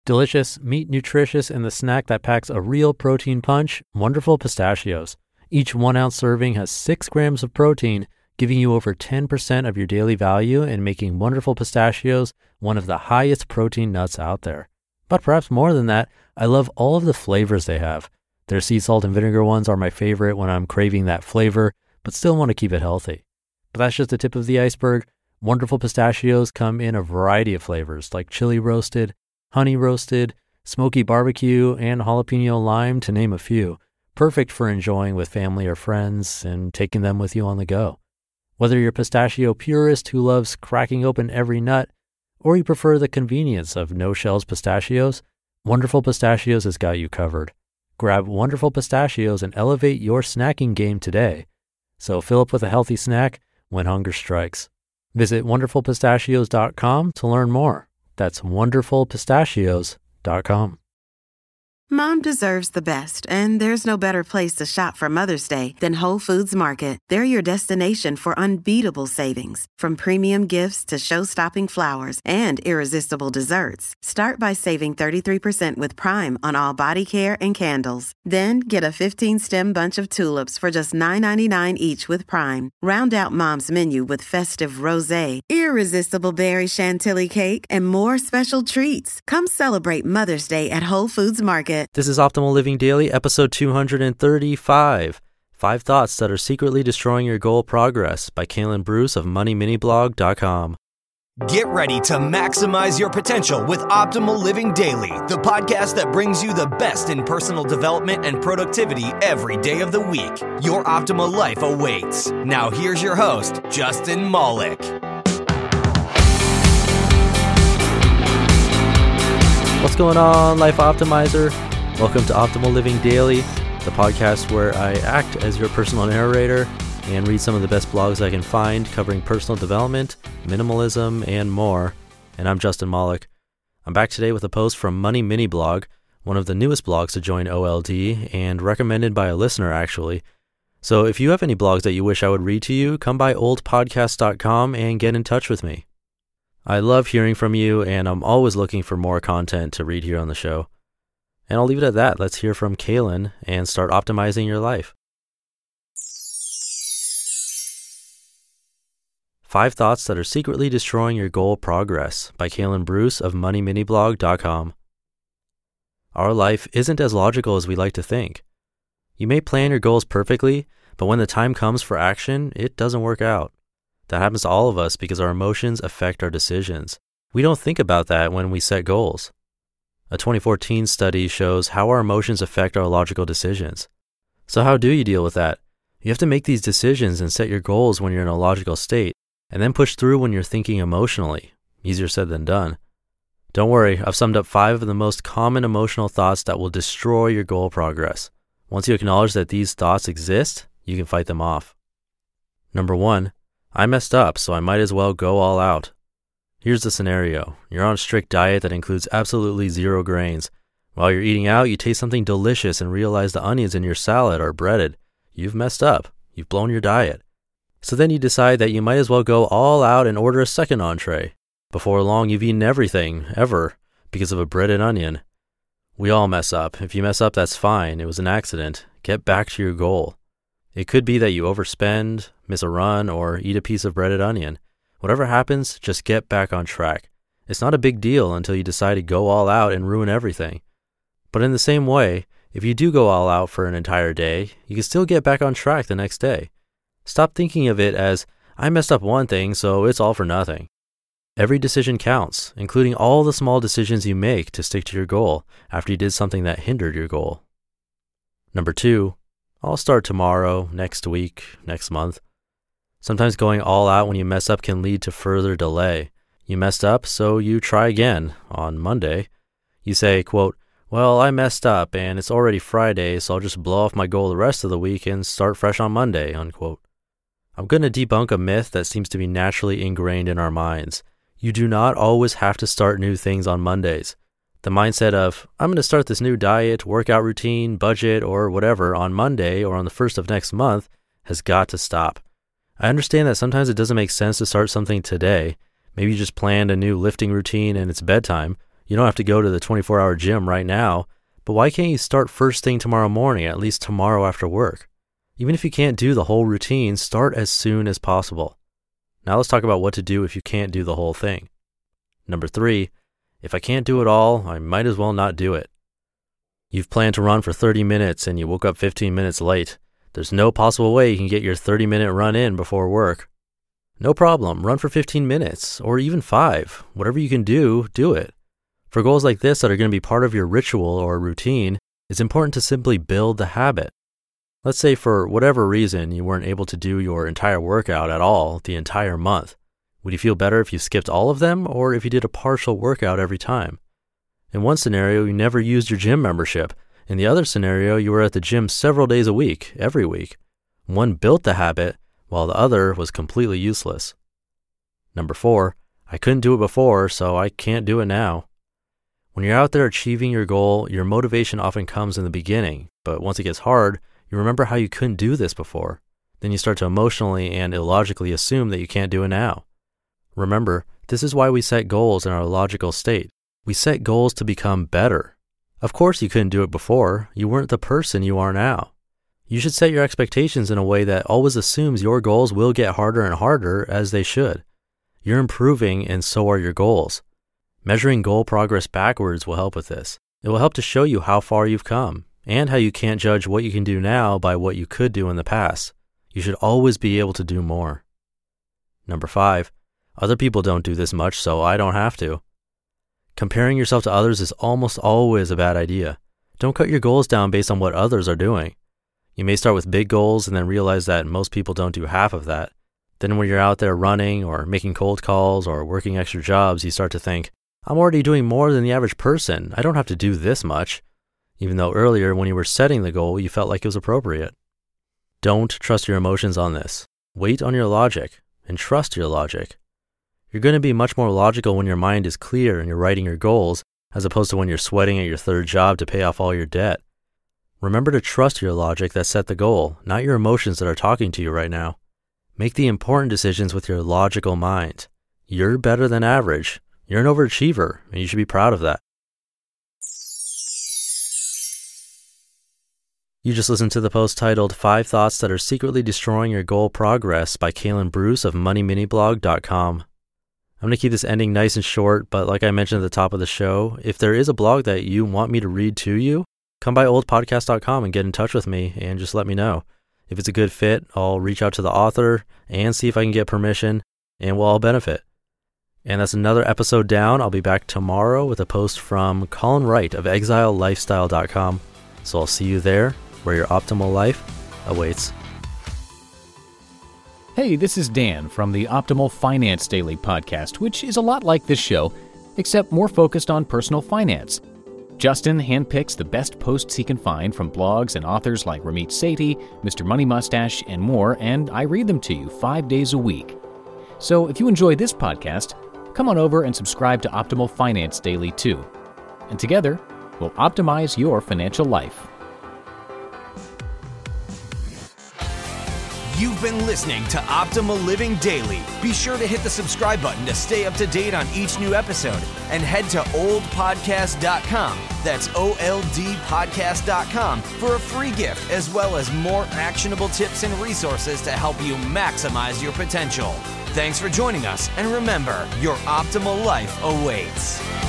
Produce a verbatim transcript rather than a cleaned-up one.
Delicious, meat nutritious, and the snack that packs a real protein punch, Wonderful Pistachios. Each one ounce serving has six grams of protein, giving you over ten percent of your daily value and making Wonderful Pistachios one of the highest protein nuts out there. But perhaps more than that, I love all of the flavors they have. Their sea salt and vinegar ones are my favorite when I'm craving that flavor, but still want to keep it healthy. But that's just the tip of the iceberg. Wonderful Pistachios come in a variety of flavors like chili roasted, honey roasted, smoky barbecue, and jalapeno lime, to name a few. Perfect for enjoying with family or friends and taking them with you on the go. Whether you're a pistachio purist who loves cracking open every nut, or you prefer the convenience of no-shells pistachios, Wonderful Pistachios has got you covered. Grab Wonderful Pistachios and elevate your snacking game today. So fill up with a healthy snack when hunger strikes. Visit wonderful pistachios dot com to learn more. That's wonderful pistachios dot com. Mom deserves the best, and there's no better place to shop for Mother's Day than Whole Foods Market. They're your destination for unbeatable savings, from premium gifts to show-stopping flowers and irresistible desserts. Start by saving thirty-three percent with Prime on all body care and candles. Then get a fifteen-stem bunch of tulips for just nine ninety-nine each with Prime. Round out Mom's menu with festive rosé, irresistible berry chantilly cake, and more special treats. Come celebrate Mother's Day at Whole Foods Market. This is Optimal Living Daily, episode two hundred thirty-five. Five Thoughts That Are Secretly Destroying Your Goal Progress by Kaylin Bruce of money mini blog dot com. Get ready to maximize your potential with Optimal Living Daily, the podcast that brings you the best in personal development and productivity every day of the week. Your optimal life awaits. Now here's your host, Justin Malik. What's going on, Life Optimizer? Welcome to Optimal Living Daily, the podcast where I act as your personal narrator and read some of the best blogs I can find covering personal development, minimalism, and more. And I'm Justin Malik. I'm back today with a post from Money Mini Blog, one of the newest blogs to join O L D, and recommended by a listener, actually. So if you have any blogs that you wish I would read to you, come by old podcast dot com and get in touch with me. I love hearing from you, and I'm always looking for more content to read here on the show. And I'll leave it at that. Let's hear from Kaylin and start optimizing your life. Five Thoughts That Are Secretly Destroying Your Goal Progress by Kaylin Bruce of money mini blog dot com. Our life isn't as logical as we like to think. You may plan your goals perfectly, but when the time comes for action, it doesn't work out. That happens to all of us because our emotions affect our decisions. We don't think about that when we set goals. A twenty fourteen study shows how our emotions affect our logical decisions. So how do you deal with that? You have to make these decisions and set your goals when you're in a logical state, and then push through when you're thinking emotionally. Easier said than done. Don't worry, I've summed up five of the most common emotional thoughts that will destroy your goal progress. Once you acknowledge that these thoughts exist, you can fight them off. Number one, I messed up, so I might as well go all out. Here's the scenario. You're on a strict diet that includes absolutely zero grains. While you're eating out, you taste something delicious and realize the onions in your salad are breaded. You've messed up. You've blown your diet. So then you decide that you might as well go all out and order a second entree. Before long, you've eaten everything, ever, because of a breaded onion. We all mess up. If you mess up, that's fine. It was an accident. Get back to your goal. It could be that you overspend, miss a run, or eat a piece of breaded onion. Whatever happens, just get back on track. It's not a big deal until you decide to go all out and ruin everything. But in the same way, if you do go all out for an entire day, you can still get back on track the next day. Stop thinking of it as, I messed up one thing, so it's all for nothing. Every decision counts, including all the small decisions you make to stick to your goal after you did something that hindered your goal. Number two, I'll start tomorrow, next week, next month. Sometimes going all out when you mess up can lead to further delay. You messed up, so you try again on Monday. You say, quote, well, I messed up and it's already Friday, so I'll just blow off my goal the rest of the week and start fresh on Monday, unquote. I'm going to debunk a myth that seems to be naturally ingrained in our minds. You do not always have to start new things on Mondays. The mindset of, I'm going to start this new diet, workout routine, budget, or whatever on Monday or on the first of next month has got to stop. I understand that sometimes it doesn't make sense to start something today. Maybe you just planned a new lifting routine and it's bedtime. You don't have to go to the twenty-four hour gym right now, but why can't you start first thing tomorrow morning, at least tomorrow after work? Even if you can't do the whole routine, start as soon as possible. Now let's talk about what to do if you can't do the whole thing. Number three, if I can't do it all, I might as well not do it. You've planned to run for thirty minutes and you woke up fifteen minutes late. There's no possible way you can get your thirty minute run in before work. No problem, run for fifteen minutes or even five. Whatever you can do, do it. For goals like this that are going to be part of your ritual or routine, it's important to simply build the habit. Let's say for whatever reason you weren't able to do your entire workout at all the entire month. Would you feel better if you skipped all of them or if you did a partial workout every time? In one scenario, you never used your gym membership. In the other scenario, you were at the gym several days a week, every week. One built the habit, while the other was completely useless. Number four, I couldn't do it before, so I can't do it now. When you're out there achieving your goal, your motivation often comes in the beginning, but once it gets hard, you remember how you couldn't do this before. Then you start to emotionally and illogically assume that you can't do it now. Remember, this is why we set goals in our logical state. We set goals to become better. Of course you couldn't do it before. You weren't the person you are now. You should set your expectations in a way that always assumes your goals will get harder and harder, as they should. You're improving and so are your goals. Measuring goal progress backwards will help with this. It will help to show you how far you've come and how you can't judge what you can do now by what you could do in the past. You should always be able to do more. Number five, other people don't do this much, so I don't have to. Comparing yourself to others is almost always a bad idea. Don't cut your goals down based on what others are doing. You may start with big goals and then realize that most people don't do half of that. Then when you're out there running or making cold calls or working extra jobs, you start to think, I'm already doing more than the average person. I don't have to do this much. Even though earlier when you were setting the goal, you felt like it was appropriate. Don't trust your emotions on this. Wait on your logic and trust your logic. You're going to be much more logical when your mind is clear and you're writing your goals, as opposed to when you're sweating at your third job to pay off all your debt. Remember to trust your logic that set the goal, not your emotions that are talking to you right now. Make the important decisions with your logical mind. You're better than average. You're an overachiever, and you should be proud of that. You just listened to the post titled Five Thoughts That Are Secretly Destroying Your Goal Progress by Kaylin Bruce of money mini blog dot com. I'm going to keep this ending nice and short, but like I mentioned at the top of the show, if there is a blog that you want me to read to you, come by old podcast dot com and get in touch with me and just let me know. If it's a good fit, I'll reach out to the author and see if I can get permission, and we'll all benefit. And that's another episode down. I'll be back tomorrow with a post from Colin Wright of exile lifestyle dot com. So I'll see you there, where your optimal life awaits. Hey, this is Dan from the Optimal Finance Daily podcast, which is a lot like this show, except more focused on personal finance. Justin handpicks the best posts he can find from blogs and authors like Ramit Sethi, Mister Money Mustache, and more, and I read them to you five days a week. So if you enjoy this podcast, come on over and subscribe to Optimal Finance Daily too. And together, we'll optimize your financial life. You've been listening to Optimal Living Daily. Be sure to hit the subscribe button to stay up to date on each new episode and head to old podcast dot com. That's O L D podcast dot com for a free gift as well as more actionable tips and resources to help you maximize your potential. Thanks for joining us, and remember, your optimal life awaits.